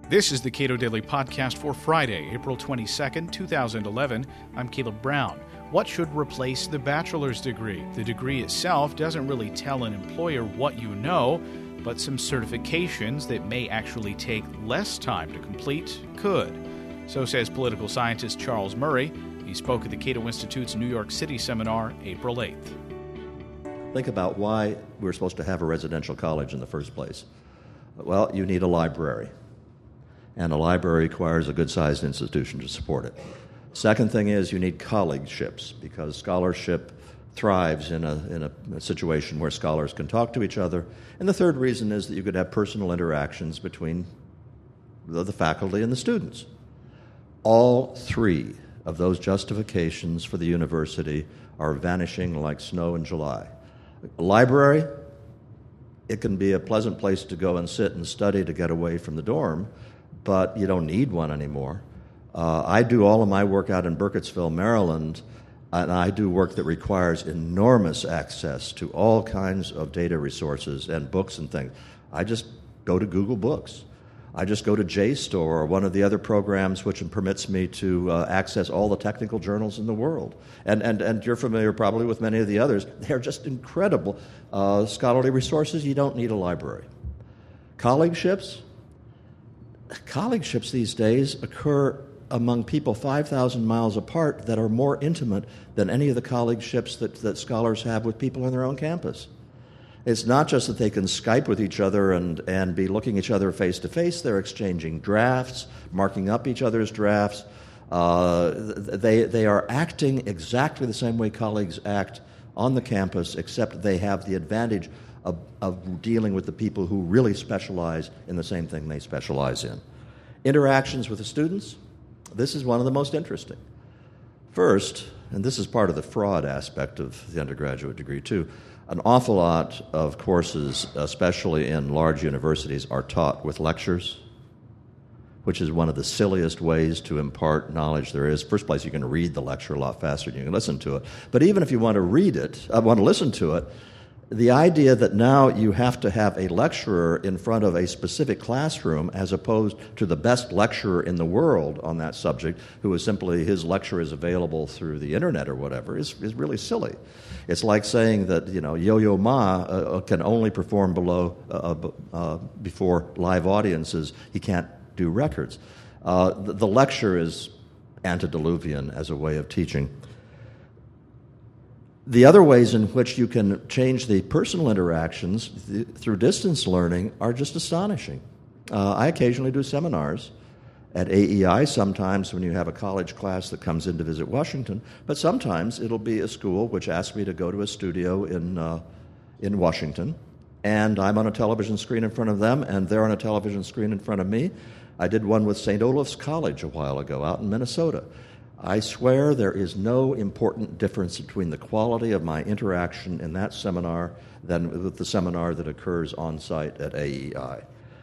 This is the Cato Daily Podcast for Friday, April 22nd, 2011. I'm Caleb Brown. What should replace the bachelor's degree? The degree itself doesn't really tell an employer what you know, but some certifications that may actually take less time to complete could. So says political scientist Charles Murray. He spoke at the Cato Institute's New York City seminar April 8th. Think about why we're supposed to have a residential college in the first place. Well, you need a library. And a library requires a good-sized institution to support it. Second thing is you need collegeships, because scholarship thrives in a situation where scholars can talk to each other. And the third reason is that you could have personal interactions between the faculty and the students. All three of those justifications for the university are vanishing like snow in July. A library, it can be a pleasant place to go and sit and study to get away from the dorm, but you don't need one anymore. I do all of my work out in Burkittsville, Maryland, and I do work that requires enormous access to all kinds of data resources and books and things. I just go to Google Books. I just go to JSTOR or one of the other programs which permits me to access all the technical journals in the world. And you're familiar probably with many of the others. They're just incredible scholarly resources. You don't need a library. Collegeships these days occur among people 5,000 miles apart that are more intimate than any of the collegeships that scholars have with people on their own campus. It's not just that they can Skype with each other and be looking each other face to face. They're exchanging drafts, marking up each other's drafts. They are acting exactly the same way colleagues act on the campus, except they have the advantage of dealing with the people who really specialize in the same thing they specialize in. Interactions with the students, this is one of the most interesting. First, and this is part of the fraud aspect of the undergraduate degree too, an awful lot of courses, especially in large universities, are taught with lectures, which is one of the silliest ways to impart knowledge there is. First place, you can read the lecture a lot faster than you can listen to it. But even if you want to want to listen to it, the idea that now you have to have a lecturer in front of a specific classroom as opposed to the best lecturer in the world on that subject, who is simply his lecture is available through the internet or whatever, is really silly. It's like saying that Yo-Yo Ma can only perform before live audiences. He can't do records. The lecture is antediluvian as a way of teaching. The other ways in which you can change the personal interactions through distance learning are just astonishing. I occasionally do seminars at AEI, sometimes when you have a college class that comes in to visit Washington, but sometimes it'll be a school which asks me to go to a studio in Washington, and I'm on a television screen in front of them, and they're on a television screen in front of me. I did one with St. Olaf's College a while ago out in Minnesota. I swear there is no important difference between the quality of my interaction in that seminar than with the seminar that occurs on site at AEI.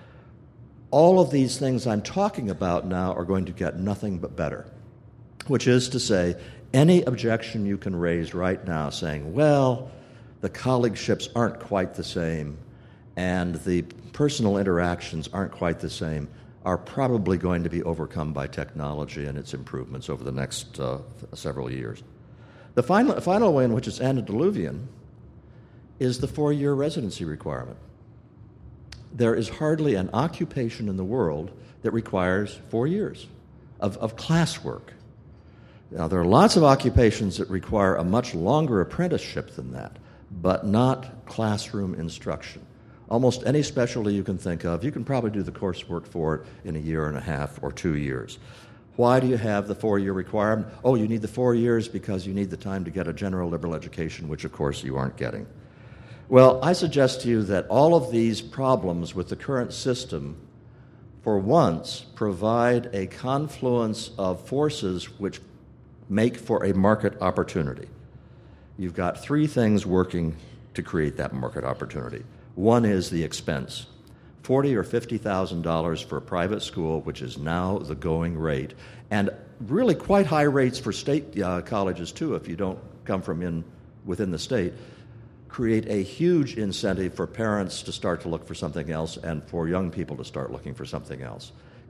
All of these things I'm talking about now are going to get nothing but better, which is to say, any objection you can raise right now saying, well, the collegeships aren't quite the same and the personal interactions aren't quite the same, are probably going to be overcome by technology and its improvements over the next several years. The final way in which it's antediluvian is the 4-year residency requirement. There is hardly an occupation in the world that requires 4 years of classwork. Now, there are lots of occupations that require a much longer apprenticeship than that, but not classroom instruction. Almost any specialty you can think of, you can probably do the coursework for it in a year and a half or 2 years. Why do you have the 4-year requirement? Oh, you need the 4 years because you need the time to get a general liberal education, which, of course, you aren't getting. Well, I suggest to you that all of these problems with the current system, for once, provide a confluence of forces which make for a market opportunity. You've got three things working to create that market opportunity. One is the expense. $40,000 or $50,000 for a private school, which is now the going rate, and really quite high rates for state colleges too, if you don't come from within the state, create a huge incentive for parents to start to look for something else and for young people to start looking for something else.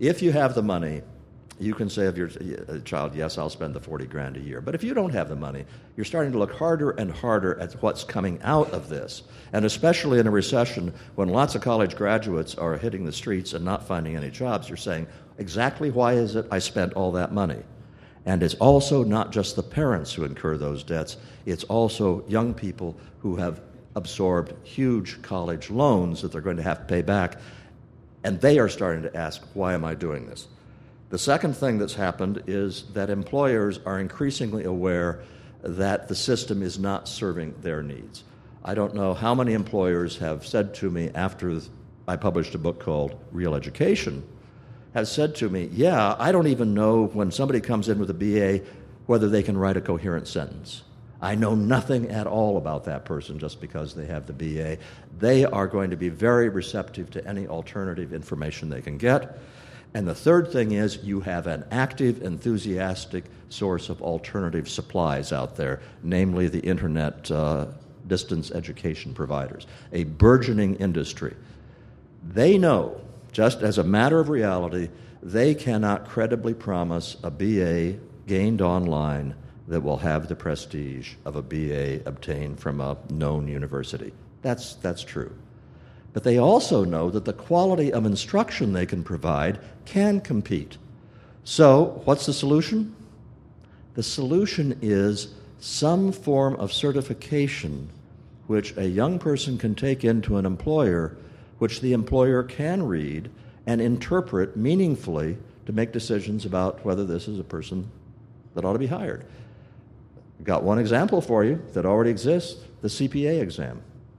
If you have the money, you can say of your child, yes, I'll spend the $40,000 a year. But if you don't have the money, you're starting to look harder and harder at what's coming out of this. And especially in a recession, when lots of college graduates are hitting the streets and not finding any jobs, you're saying, exactly why is it I spent all that money? And it's also not just the parents who incur those debts, it's also young people who have absorbed huge college loans that they're going to have to pay back, and they are starting to ask, why am I doing this? The second thing that's happened is that employers are increasingly aware that the system is not serving their needs. I don't know how many employers have said to me after I published a book called Real Education, have said to me, yeah, I don't even know when somebody comes in with a BA whether they can write a coherent sentence. I know nothing at all about that person just because they have the BA. They are going to be very receptive to any alternative information they can get. And the third thing is you have an active, enthusiastic source of alternative supplies out there, namely the Internet distance education providers, a burgeoning industry. They know, just as a matter of reality, they cannot credibly promise a BA gained online that will have the prestige of a BA obtained from a known university. That's true. But they also know that the quality of instruction they can provide can compete. So, what's the solution? The solution is some form of certification which a young person can take into an employer, which the employer can read and interpret meaningfully to make decisions about whether this is a person that ought to be hired. I've got one example for you that already exists, the CPA exam.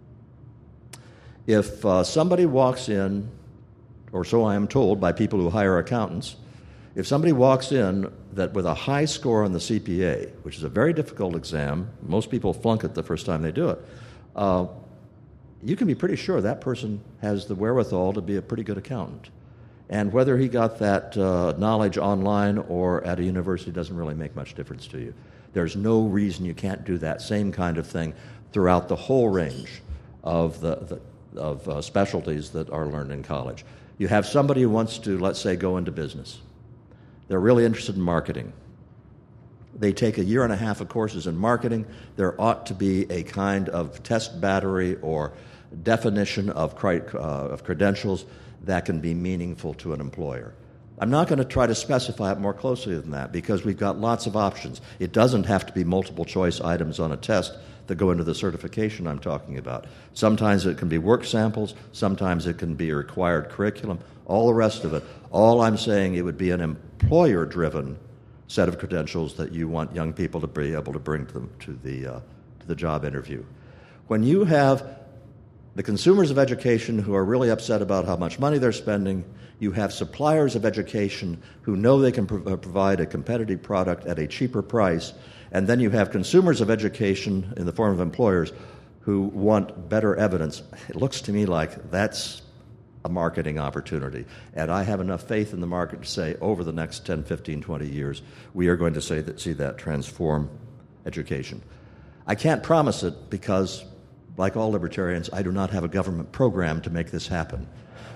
If somebody walks in, or so I am told by people who hire accountants, if somebody walks in that with a high score on the CPA, which is a very difficult exam, most people flunk it the first time they do it, you can be pretty sure that person has the wherewithal to be a pretty good accountant. And whether he got that knowledge online or at a university doesn't really make much difference to you. There's no reason you can't do that same kind of thing throughout the whole range of of specialties that are learned in college. You have somebody who wants to, let's say, go into business. They're really interested in marketing. They take a year and a half of courses in marketing. There ought to be a kind of test battery or definition of credentials that can be meaningful to an employer. I'm not going to try to specify it more closely than that because we've got lots of options. It doesn't have to be multiple choice items on a test that go into the certification I'm talking about. Sometimes it can be work samples, sometimes it can be a required curriculum, all the rest of it. All I'm saying, it would be an employer-driven set of credentials that you want young people to be able to bring to them to the job interview. When you have the consumers of education who are really upset about how much money they're spending, you have suppliers of education who know they can provide a competitive product at a cheaper price, and then you have consumers of education in the form of employers who want better evidence. It looks to me like that's a marketing opportunity, and I have enough faith in the market to say over the next 10, 15, 20 years, we are going to see that transform education. I can't promise it because, like all libertarians, I do not have a government program to make this happen.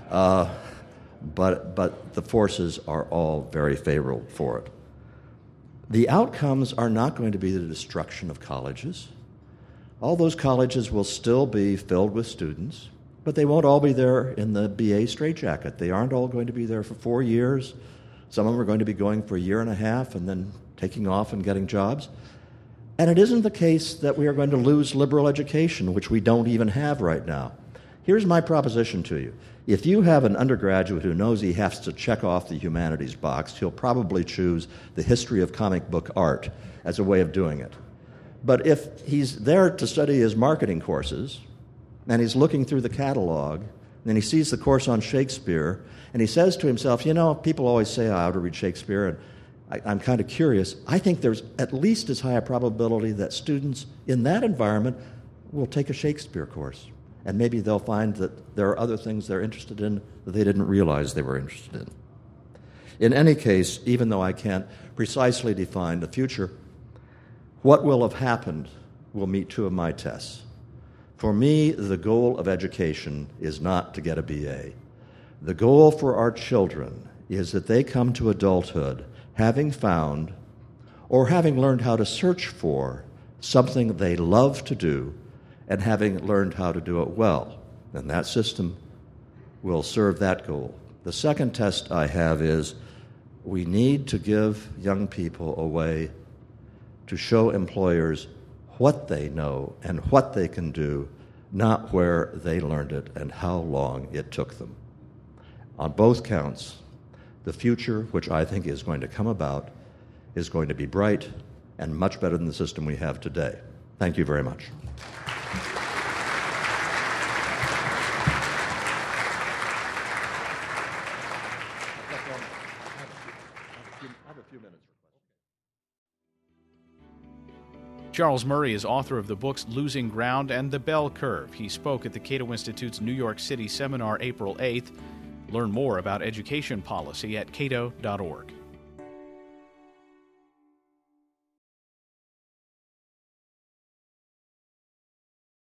But the forces are all very favorable for it. The outcomes are not going to be the destruction of colleges. All those colleges will still be filled with students, but they won't all be there in the BA straitjacket. They aren't all going to be there for 4 years. Some of them are going to be going for a year and a half and then taking off and getting jobs. And it isn't the case that we are going to lose liberal education, which we don't even have right now. Here's my proposition to you. If you have an undergraduate who knows he has to check off the humanities box, he'll probably choose the history of comic book art as a way of doing it. But if he's there to study his marketing courses, and he's looking through the catalog, and he sees the course on Shakespeare, and he says to himself, you know, people always say I ought to read Shakespeare, and I'm kind of curious. I think there's at least as high a probability that students in that environment will take a Shakespeare course. And maybe they'll find that there are other things they're interested in that they didn't realize they were interested in. In any case, even though I can't precisely define the future, what will have happened will meet two of my tests. For me, the goal of education is not to get a BA. The goal for our children is that they come to adulthood having found or having learned how to search for something they love to do and having learned how to do it well. And that system will serve that goal. The second test I have is we need to give young people a way to show employers what they know and what they can do, not where they learned it and how long it took them. On both counts, the future, which I think is going to come about, is going to be bright and much better than the system we have today. Thank you very much. Charles Murray is author of the books Losing Ground and The Bell Curve. He spoke at the Cato Institute's New York City seminar April 8th. Learn more about education policy at cato.org.